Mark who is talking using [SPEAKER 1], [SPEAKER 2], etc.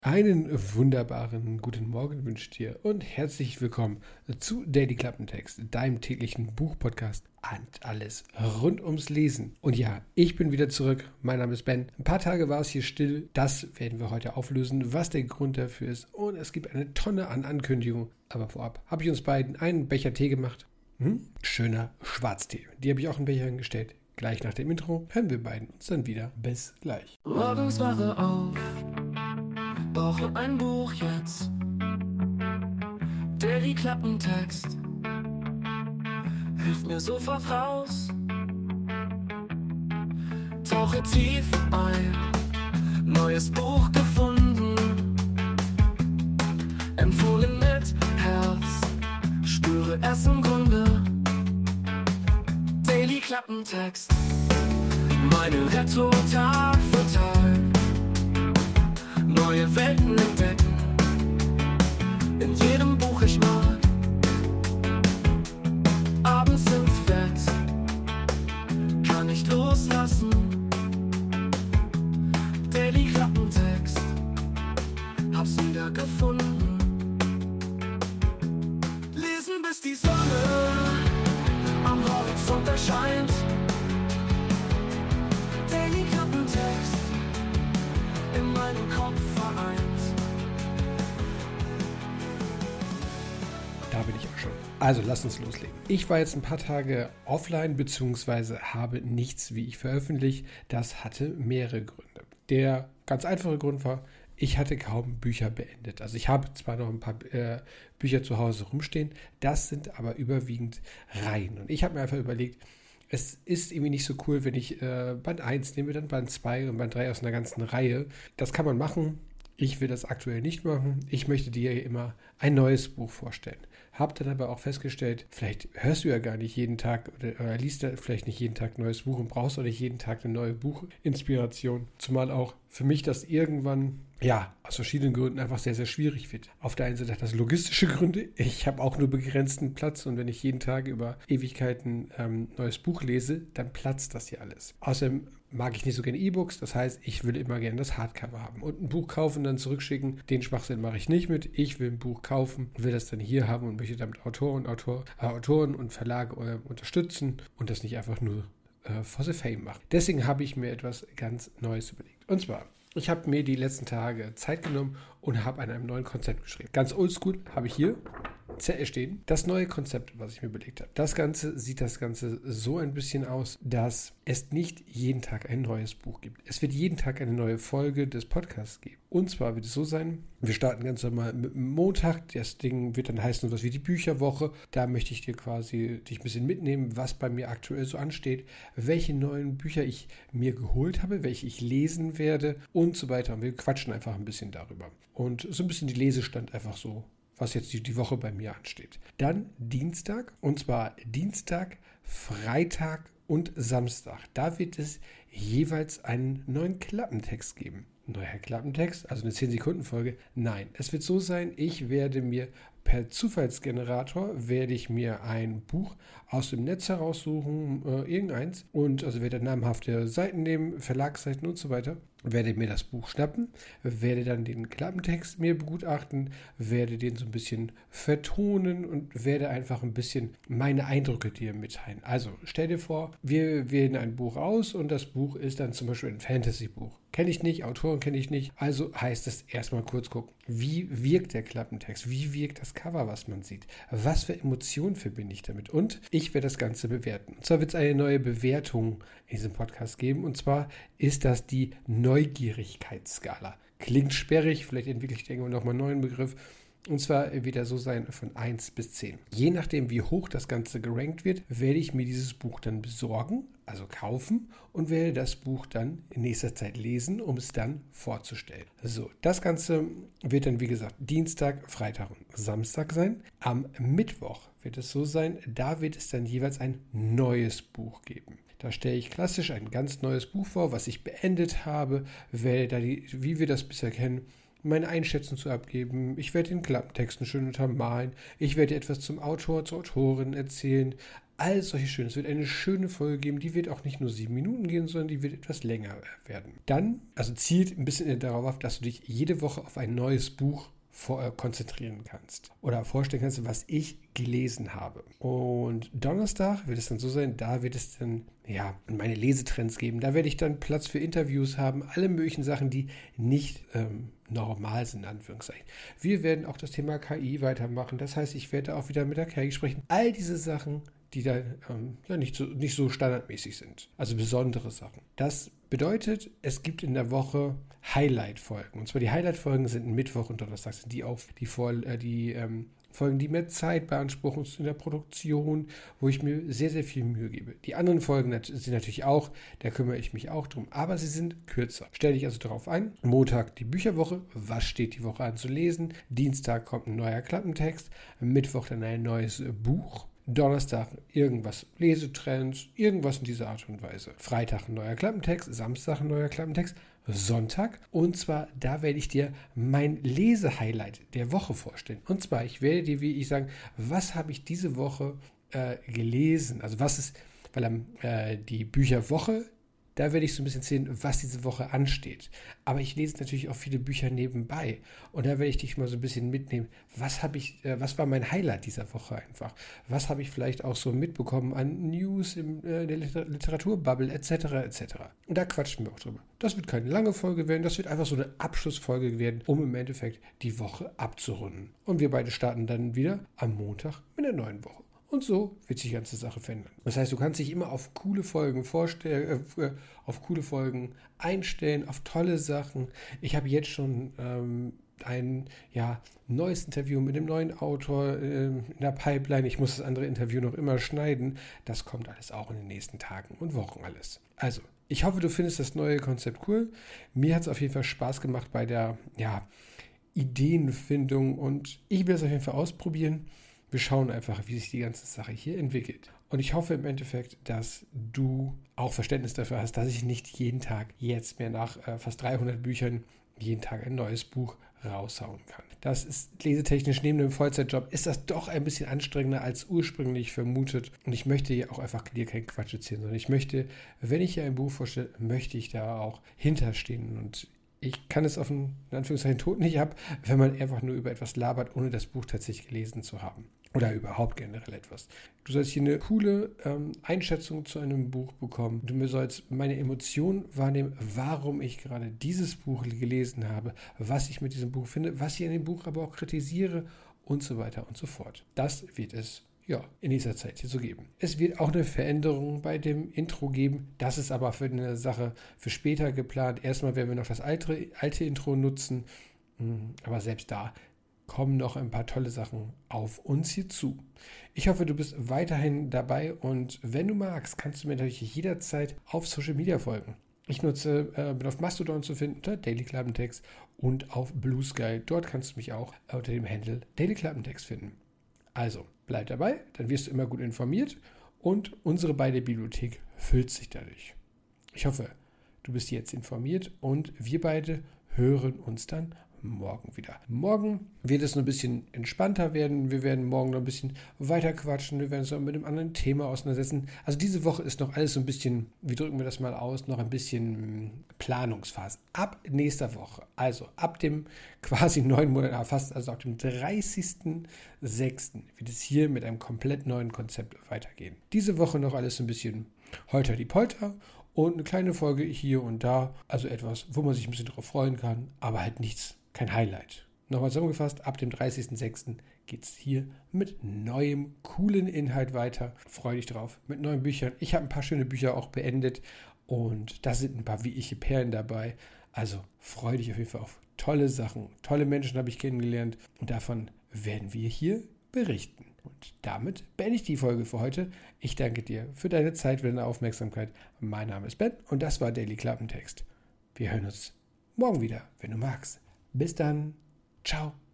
[SPEAKER 1] Einen wunderbaren guten Morgen wünsche ich dir und herzlich willkommen zu Daily Klappentext, deinem täglichen Buchpodcast und alles rund ums Lesen. Und ja, ich bin wieder zurück. Mein Name ist Ben. Ein paar Tage war es hier still. Das werden wir heute auflösen, was der Grund dafür ist. Und es gibt eine Tonne an Ankündigungen. Aber vorab habe ich uns beiden einen Becher Tee gemacht. Schöner Schwarztee. Die habe ich auch in Becher hingestellt. Gleich nach dem Intro hören wir beiden uns dann wieder. Bis gleich.
[SPEAKER 2] Morgens wache auf, brauche ein Buch jetzt. Daily Klappentext hilft mir sofort raus. Tauche tief ein, neues Buch gefunden. Empfohlen mit Herz, spüre es im Grunde. Daily Klappentext, meine Rettung Tag für Tag. Neue Welten entdecken, in jedem Buch ich mag. Abends ins Bett, kann nicht loslassen. Daily Klappentext, hab's wieder gefunden. Lesen bis die Sonne am Horizont erscheint. Daily Klappentext, in meinem Kopf vereint.
[SPEAKER 1] Da bin ich auch schon. Also lass uns loslegen. Ich war jetzt ein paar Tage offline bzw. habe nichts, wie ich veröffentlicht. Das hatte mehrere Gründe. Der ganz einfache Grund war, ich hatte kaum Bücher beendet. Also ich habe zwar noch ein paar Bücher zu Hause rumstehen, das sind aber überwiegend Reihen. Und ich habe mir einfach überlegt, es ist irgendwie nicht so cool, wenn ich Band 1 nehme, dann Band 2 und Band 3 aus einer ganzen Reihe. Das kann man machen. Ich will das aktuell nicht machen. Ich möchte dir immer ein neues Buch vorstellen. Habe dann aber auch festgestellt, vielleicht hörst du ja gar nicht jeden Tag oder liest da vielleicht nicht jeden Tag ein neues Buch und brauchst auch nicht jeden Tag eine neue Buchinspiration. Zumal auch für mich das irgendwann, ja, aus verschiedenen Gründen einfach sehr, sehr schwierig wird. Auf der einen Seite hat das logistische Gründe. Ich habe auch nur begrenzten Platz und wenn ich jeden Tag über Ewigkeiten neues Buch lese, dann platzt das hier alles. Außerdem mag ich nicht so gerne E-Books, das heißt, ich will immer gerne das Hardcover haben. Und ein Buch kaufen, dann zurückschicken, den Schwachsinn mache ich nicht mit. Ich will ein Buch kaufen, will das dann hier haben und möchte damit Autoren und Verlage unterstützen und das nicht einfach nur for the fame machen. Deswegen habe ich mir etwas ganz Neues überlegt. Und zwar, ich habe mir die letzten Tage Zeit genommen und habe an einem neuen Konzept geschrieben. Ganz oldschool habe ich hier stehen. Das neue Konzept, was ich mir überlegt habe. Das Ganze sieht so ein bisschen aus, dass es nicht jeden Tag ein neues Buch gibt. Es wird jeden Tag eine neue Folge des Podcasts geben. Und zwar wird es so sein, wir starten ganz normal mit Montag. Das Ding wird dann heißen, was wie die Bücherwoche. Da möchte ich dich ein bisschen mitnehmen, was bei mir aktuell so ansteht, welche neuen Bücher ich mir geholt habe, welche ich lesen werde und so weiter. Und wir quatschen einfach ein bisschen darüber. Und so ein bisschen die Lesestand einfach so, was jetzt die Woche bei mir ansteht. Dann Dienstag, und zwar Dienstag, Freitag und Samstag. Da wird es jeweils einen neuen Klappentext geben. Neuer Klappentext, also eine 10-Sekunden-Folge. Nein, es wird so sein, ich werde mir per Zufallsgenerator ein Buch aus dem Netz heraussuchen, irgendeins, und also werde namhafte Seiten nehmen, Verlagsseiten und so weiter, werde mir das Buch schnappen, werde dann den Klappentext mir begutachten, werde den so ein bisschen vertonen und werde einfach ein bisschen meine Eindrücke dir mitteilen. Also stell dir vor, wir wählen ein Buch aus und das Buch ist dann zum Beispiel ein Fantasy-Buch. Kenne ich nicht, Autoren kenne ich nicht, also heißt es erstmal kurz gucken, wie wirkt der Klappentext, wie wirkt das Cover, was man sieht, was für Emotionen verbinde ich damit, und ich werde das Ganze bewerten. Und zwar wird es eine neue Bewertung in diesem Podcast geben, und zwar ist das die Neugierigkeitsskala. Klingt sperrig, vielleicht entwickle ich irgendwann nochmal einen neuen Begriff. Und zwar wird er so sein von 1 bis 10. Je nachdem, wie hoch das Ganze gerankt wird, werde ich mir dieses Buch dann besorgen, also kaufen, und werde das Buch dann in nächster Zeit lesen, um es dann vorzustellen. So, das Ganze wird dann, wie gesagt, Dienstag, Freitag und Samstag sein. Am Mittwoch wird es so sein, da wird es dann jeweils ein neues Buch geben. Da stelle ich klassisch ein ganz neues Buch vor, was ich beendet habe, werde da wie wir das bisher kennen, meine Einschätzung zu abgeben. Ich werde den Klappentexten schön untermalen. Ich werde etwas zum Autor, zur Autorin erzählen. all solche Schöne. Es wird eine schöne Folge geben, die wird auch nicht nur 7 Minuten gehen, sondern die wird etwas länger werden. Dann, also zielt ein bisschen darauf ab, dass du dich jede Woche auf ein neues Buch konzentrieren kannst oder vorstellen kannst, was ich gelesen habe. Und Donnerstag wird es dann so sein, da wird es dann meine Lesetrends geben. Da werde ich dann Platz für Interviews haben, alle möglichen Sachen, die nicht normal sind, in Anführungszeichen. Wir werden auch das Thema KI weitermachen. Das heißt, ich werde auch wieder mit der KI sprechen. All diese Sachen, die da nicht so standardmäßig sind. Also besondere Sachen. Das bedeutet, es gibt in der Woche Highlight-Folgen. Und zwar die Highlight-Folgen sind Mittwoch und Donnerstag, sind die Folgen, die mehr Zeit beanspruchen in der Produktion, wo ich mir sehr, sehr viel Mühe gebe. Die anderen Folgen sind natürlich auch, da kümmere ich mich auch drum, aber sie sind kürzer. Stell dich also darauf ein. Montag die Bücherwoche, was steht die Woche an zu lesen? Dienstag kommt ein neuer Klappentext, Mittwoch dann ein neues Buch. Donnerstag irgendwas, Lesetrends, irgendwas in dieser Art und Weise. Freitag ein neuer Klappentext, Samstag ein neuer Klappentext, Sonntag. Und zwar, da werde ich dir mein Lesehighlight der Woche vorstellen. Und zwar, ich werde dir, wie ich sagen, was habe ich diese Woche gelesen? Also was ist, weil die Bücherwoche, da werde ich so ein bisschen sehen, was diese Woche ansteht. Aber ich lese natürlich auch viele Bücher nebenbei. Und da werde ich dich mal so ein bisschen mitnehmen. Was war mein Highlight dieser Woche einfach? Was habe ich vielleicht auch so mitbekommen an News in der Literaturbubble etc. etc. Und da quatschen wir auch drüber. Das wird keine lange Folge werden. Das wird einfach so eine Abschlussfolge werden, um im Endeffekt die Woche abzurunden. Und wir beide starten dann wieder am Montag mit einer neuen Woche. Und so wird sich die ganze Sache verändern. Das heißt, du kannst dich immer auf coole Folgen einstellen, auf tolle Sachen. Ich habe jetzt schon ein neues Interview mit dem neuen Autor in der Pipeline. Ich muss das andere Interview noch immer schneiden. Das kommt alles auch in den nächsten Tagen und Wochen alles. Also, ich hoffe, du findest das neue Konzept cool. Mir hat es auf jeden Fall Spaß gemacht bei der Ideenfindung und ich will es auf jeden Fall ausprobieren. Wir schauen einfach, wie sich die ganze Sache hier entwickelt. Und ich hoffe im Endeffekt, dass du auch Verständnis dafür hast, dass ich nicht jeden Tag jetzt mehr nach fast 300 Büchern jeden Tag ein neues Buch raushauen kann. Das ist lesetechnisch neben dem Vollzeitjob, ist das doch ein bisschen anstrengender als ursprünglich vermutet. Und ich möchte ja auch einfach dir keinen Quatsch erzählen, sondern ich möchte, wenn ich hier ein Buch vorstelle, möchte ich da auch hinterstehen. Und ich kann es auf einen, in Anführungszeichen, Tod nicht ab, wenn man einfach nur über etwas labert, ohne das Buch tatsächlich gelesen zu haben. Oder überhaupt generell etwas. Du sollst hier eine coole Einschätzung zu einem Buch bekommen. Du sollst meine Emotionen wahrnehmen, warum ich gerade dieses Buch gelesen habe, was ich mit diesem Buch finde, was ich in dem Buch aber auch kritisiere und so weiter und so fort. Das wird es in dieser Zeit hier so geben. Es wird auch eine Veränderung bei dem Intro geben. Das ist aber für eine Sache für später geplant. Erstmal werden wir noch das alte Intro nutzen. Aber selbst da kommen noch ein paar tolle Sachen auf uns hier zu. Ich hoffe, du bist weiterhin dabei und wenn du magst, kannst du mir natürlich jederzeit auf Social Media folgen. Ich bin auf Mastodon zu finden unter Daily Klappentext und auf Blue Sky. Dort kannst du mich auch unter dem Handle Daily Klappentext finden. Also, bleib dabei, dann wirst du immer gut informiert und unsere beide Bibliothek füllt sich dadurch. Ich hoffe, du bist jetzt informiert und wir beide hören uns dann morgen wieder. Morgen wird es noch ein bisschen entspannter werden. Wir werden morgen noch ein bisschen weiter quatschen. Wir werden uns noch mit einem anderen Thema auseinandersetzen. Also diese Woche ist noch alles so ein bisschen, wie drücken wir das mal aus, noch ein bisschen Planungsphase. Ab nächster Woche, also ab dem quasi 9 Monat, fast, also ab dem 30.06. wird es hier mit einem komplett neuen Konzept weitergehen. Diese Woche noch alles so ein bisschen Holter die Polter und eine kleine Folge hier und da. Also etwas, wo man sich ein bisschen drauf freuen kann, aber halt nichts. Kein Highlight. Nochmal zusammengefasst, ab dem 30.06. geht es hier mit neuem, coolen Inhalt weiter. Freue dich drauf, mit neuen Büchern. Ich habe ein paar schöne Bücher auch beendet und da sind ein paar wirkliche Perlen dabei. Also freue dich auf jeden Fall auf tolle Sachen. Tolle Menschen habe ich kennengelernt und davon werden wir hier berichten. Und damit beende ich die Folge für heute. Ich danke dir für deine Zeit, für deine Aufmerksamkeit. Mein Name ist Ben und das war Daily Klappentext. Wir hören uns morgen wieder, wenn du magst. Bis dann. Ciao.